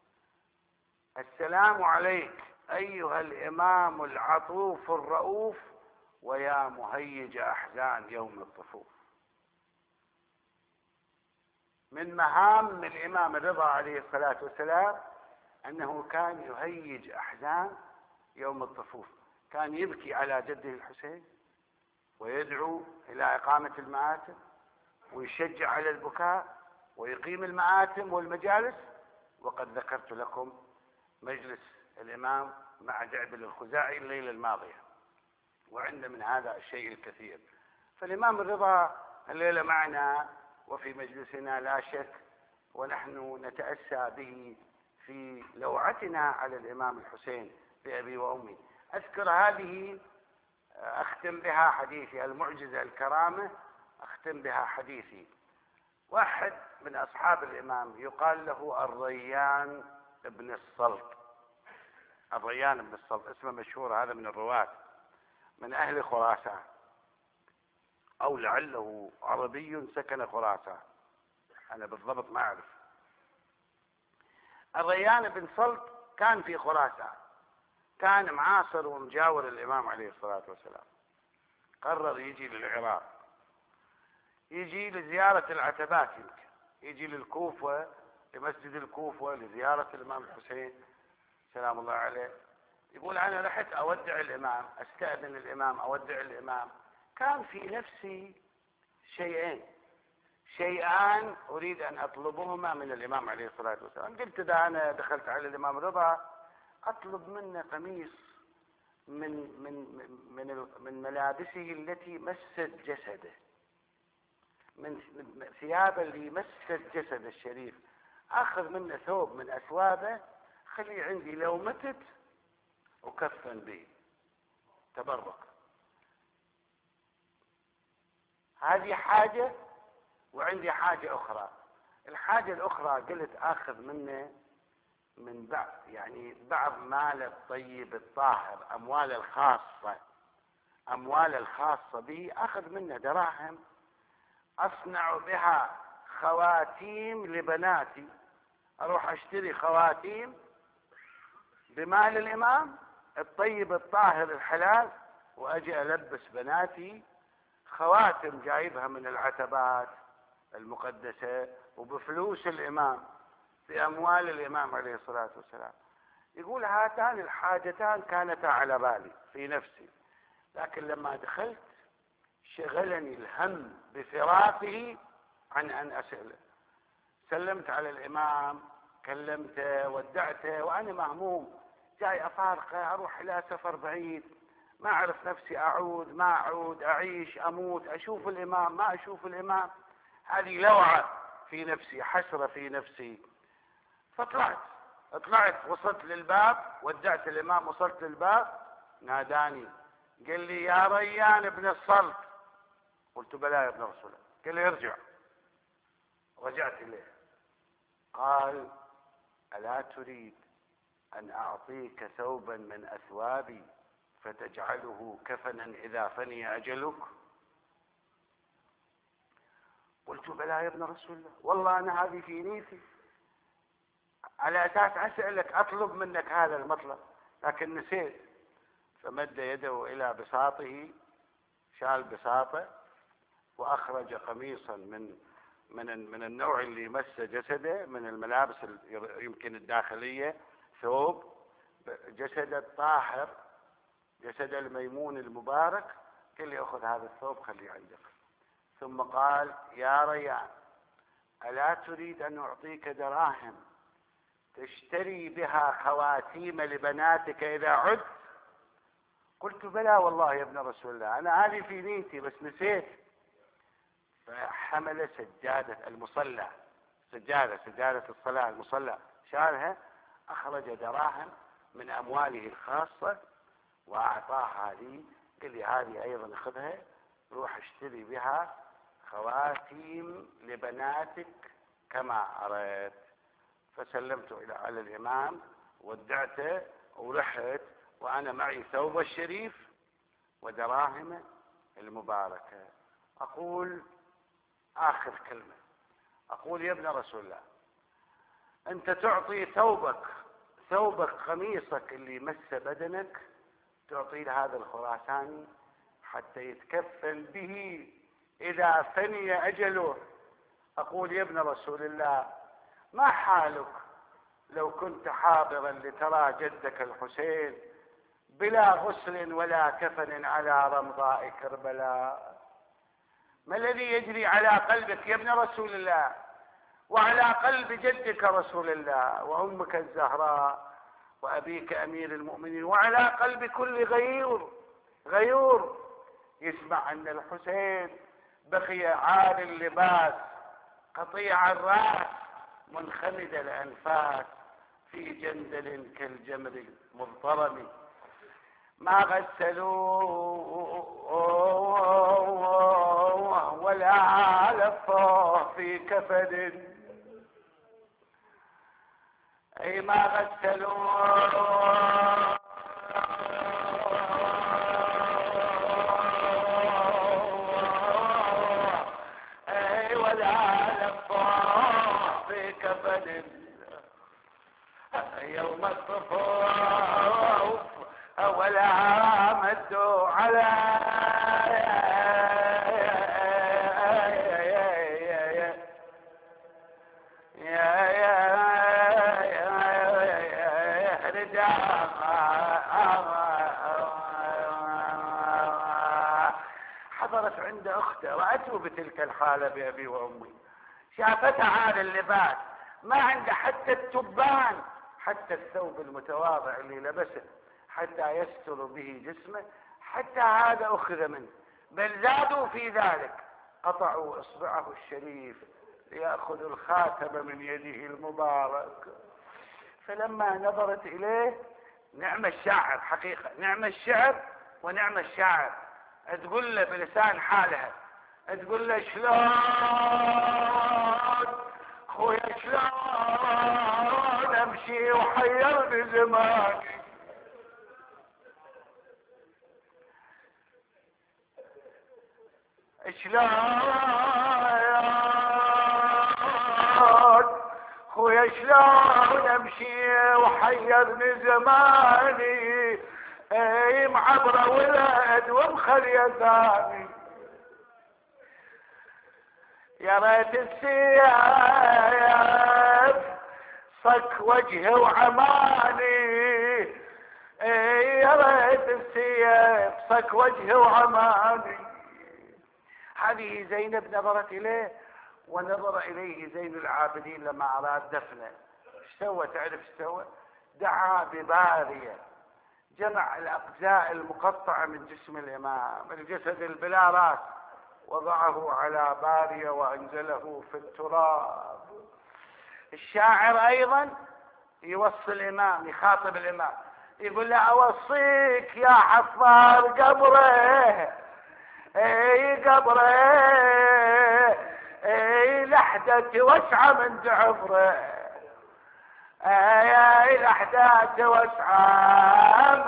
السلام عليك أيها الإمام العطوف الرؤوف ويا مهيج أحزان يوم الطفوف. من مهام الإمام الرضا عليه الصلاة والسلام أنه كان يهيج أحزان يوم الطفوف، كان يبكي على جده الحسين ويدعو إلى إقامة المآتم ويشجع على البكاء ويقيم المآتم والمجالس. وقد ذكرت لكم مجلس الإمام مع دعبل الخزاعي الليلة الماضية، وعند من هذا الشيء الكثير. فالإمام الرضا الليلة معنا وفي مجلسنا لا شك، ونحن نتأسى به في لوعتنا على الإمام الحسين بأبي وأمي. أذكر هذه أختم بها حديثي، المعجزة الكرامة أختم بها حديثي. واحد من أصحاب الإمام يقال له الريان بن السلط، الريان بن السلط اسمه مشهور، هذا من الرواة من أهل خراسان، أو لعله عربي سكن خراسان، أنا بالضبط ما أعرف. الريان بن سلط كان في خراسان، كان معاصر ومجاور الإمام عليه الصلاة والسلام. قرر يجي للعراق يجي لزيارة العتبات، يمكن يجي للكوفة، لمسجد الكوفة لزيارة الإمام الحسين سلام الله عليه. يقول أنا رحت أودع الإمام، أستأذن الإمام، أودع الإمام. كان في نفسي شيئين، شيئان أريد أن أطلبهما من الإمام عليه الصلاة والسلام. قلت إذا أنا دخلت على الإمام رضا أطلب منه قميص من من من من ملابسه التي مست جسده، من ثيابه اللي مست جسده الشريف، أخذ منه ثوب من أثوابه خليه عندي لو متت وكفن به تبرك. هذه حاجة، وعندي حاجة أخرى. الحاجة الأخرى قلت آخذ منه من بعض يعني بعض مال الطيب الطاهر، أموال الخاصة، أموال الخاصة به، أخذ منه دراهم أصنع بها خواتيم لبناتي. أروح أشتري خواتيم بمال الإمام الطيب الطاهر الحلال، وأجي ألبس بناتي خواتم جايبها من العتبات المقدسة وبفلوس الإمام، بأموال الإمام عليه الصلاة والسلام. يقول هاتان الحاجتان كانتا على بالي في نفسي، لكن لما دخلت شغلني الهم بفراقه عن أن أسأله. سلمت على الإمام، كلمته، ودعته، وأنا مهموم جاي أفارقه، أروح إلى سفر بعيد، ما أعرف نفسي، أعود ما أعود، أعيش أموت، أشوف الإمام ما أشوف الإمام. هذه لوعة في نفسي، حسرة في نفسي. فطلعت طلعت وصلت للباب، ودعت الإمام، وصلت للباب، ناداني قال لي يا ريان ابن الصلت. قلت بلى يا ابن رسول الله. قال لي ارجع. رجعت إليه. قال ألا تريد أن أعطيك ثوبا من أثوابي فتجعله كفنا إذا فني أجلك؟ قلت بلى يا ابن رسول الله، والله أنا هذه في نيتي، على أساس أسألك أطلب منك هذا المطلب، لكن نسيت. فمد يده إلى بساطه، شال بساطه وأخرج قميصا من من من النوع اللي مس جسده، من الملابس يمكن الداخلية، ثوب جسد الطاهر، جسد الميمون المبارك. قال لي أخذ هذا الثوب خليه عندك. ثم قال يا ريان ألا تريد أن أعطيك دراهم تشتري بها خواتيم لبناتك إذا عدت؟ قلت بلى والله يا ابن رسول الله، أنا هذه في نيتي بس نسيت. فحمل سجادة المصلى، سجادة سجادة الصلاة المصلى، شالها، أخرج دراهم من أمواله الخاصة وأعطاها لي. قال لي هذه أيضا أخذها، روح اشتري بها خواتيم لبناتك كما أردت. فسلمت إلى على الإمام، ودعته ورحت، وأنا معي ثوب الشريف ودراهم المباركة. أقول آخر كلمة، أقول يا ابن رسول الله، أنت تعطي ثوبك ثوبك قميصك اللي مس بدنك، تعطي لهذا الخراساني حتى يتكفل به إذا فني أجله. أقول يا ابن رسول الله، ما حالك لو كنت حاضرا لترى جدك الحسين بلا غسل ولا كفن على رمضاء كربلاء؟ ما الذي يجري على قلبك يا ابن رسول الله، وعلى قلب جدك رسول الله، وأمك الزهراء، وأبيك أمير المؤمنين، وعلى قلب كل غيور غيور يسمع أن الحسين بقي عار اللباس، قطيع الرأس، منخمد الأنفاس، في جندل كالجمر المضطرم، ما غسلوه ولا لفوه في كفن، أي ما غسلوه أي ولا لفوه في كفن، يوم الصفوف ولا مدوا على ماتوا بتلك الحالة بأبي وأمي. شافتها هذا اللباس ما عنده حتى التبان، حتى الثوب المتواضع اللي لبسه حتى يستر به جسمه، حتى هذا أخذ منه، بل زادوا في ذلك، قطعوا إصبعه الشريف ليأخذوا الخاتم من يده المبارك. فلما نظرت إليه، نعم الشاعر حقيقة، نعم الشعر ونعم الشاعر، تقول له بلسان حالها، تقول له شلون خويا شلون امشي وحيرني زماني، شلون خويا شلون امشي وحيرني زماني، اي معبره ولد ومخليه ثاني، يا ريت السيف صك وجهه وعماني، يا ريت السيف صك وجهه وعماني. هذه زينب نظرت اليه، ونظر اليه زين العابدين لما اراد دفنه. ايش سوى؟ تعرف ايش سوى؟ دعا بباريه، جمع الاجزاء المقطعه من جسم الامام، الجسد البلا راس، وضعه على بارية وأنزله في التراب. الشاعر أيضا يوصي الإمام، يخاطب الإمام، يقول له أوصيك يا حفار قبره، اي قبره اي لحدة وسعة من جعفره، اي لحدة وسعة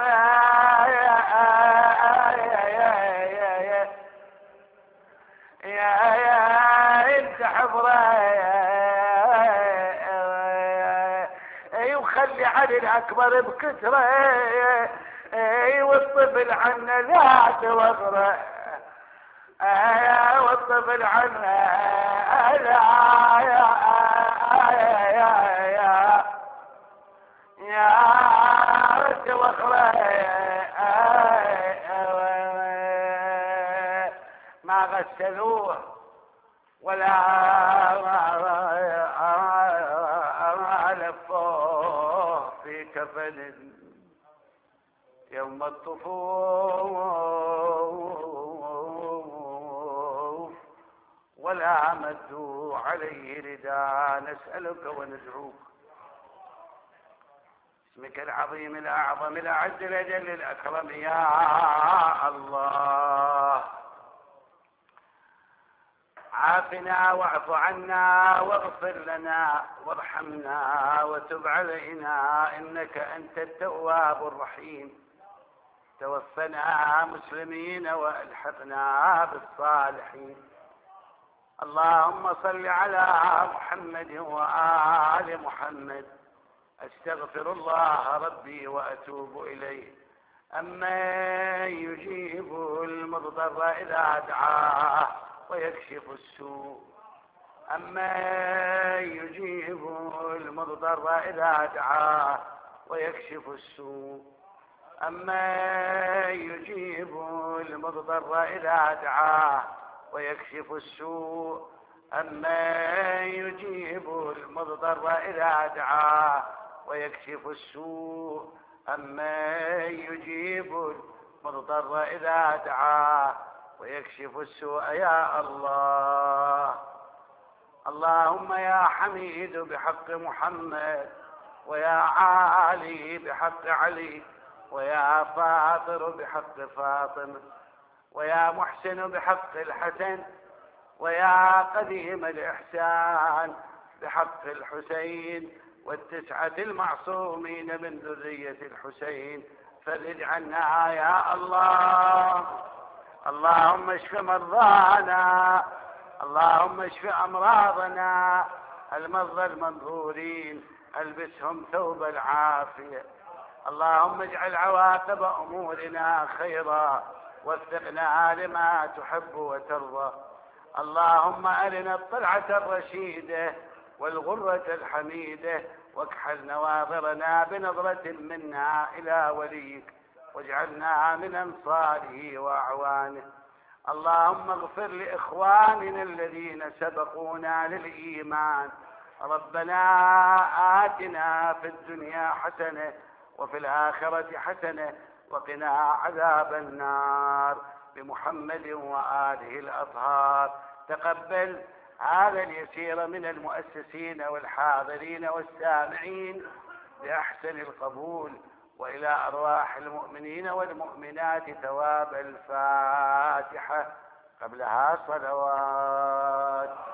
يا يا انت حفره، وخلي علي الاكبر بكثره، والطفل عنا لا توغره، والطفل عنا لا يا يا يا توغره، ما غسلوه ولا لفوه في كفن يوم الطفوف، ولا مدوا عليه رداء. نسألك وندعوك اسمك العظيم الأعظم الأعز الأجل الأكرم يا الله، عافنا واعف عنا واغفر لنا وارحمنا وتب علينا، إنك أنت التواب الرحيم. توفنا مسلمين والحقنا بالصالحين. اللهم صل على محمد وآل محمد. أستغفر الله ربي وأتوب إليه. أما يجيب المضطر إذا دعاه ويكشف السوء، أما يجيب المضطر إذا دعاه ويكشف السوء، أما يجيب المضطر إذا دعاه ويكشف السوء، أما يجيب المضطر إذا دعاه ويكشف السوء، أما يجيب المضطر إذا دعاه ويكشف السوء يا الله. اللهم يا حميد بحق محمد، ويا عالي بحق علي، ويا فاطر بحق فاطمة، ويا محسن بحق الحسن، ويا قديم الإحسان بحق الحسين والتسعة المعصومين من ذرية الحسين، فرج عنا يا الله. اللهم اشف مرضانا، اللهم اشف أمراضنا، المرضى المنظورين البسهم ثوب العافية. اللهم اجعل عواقب أمورنا خيرا، وفقنا لما تحب وترضى. اللهم أرنا الطلعة الرشيدة والغرة الحميدة، واكحل نواظرنا بنظرة منا إلى وليك، واجعلنا من أنصاره وأعوانه. اللهم اغفر لإخواننا الذين سبقونا للإيمان. ربنا آتنا في الدنيا حسنة وفي الآخرة حسنة وقنا عذاب النار بمحمد وآله الأطهار. تقبل هذا اليسير من المؤسسين والحاضرين والسامعين بأحسن القبول، وإلى أرواح المؤمنين والمؤمنات ثواب الفاتحة قبلها صلوات.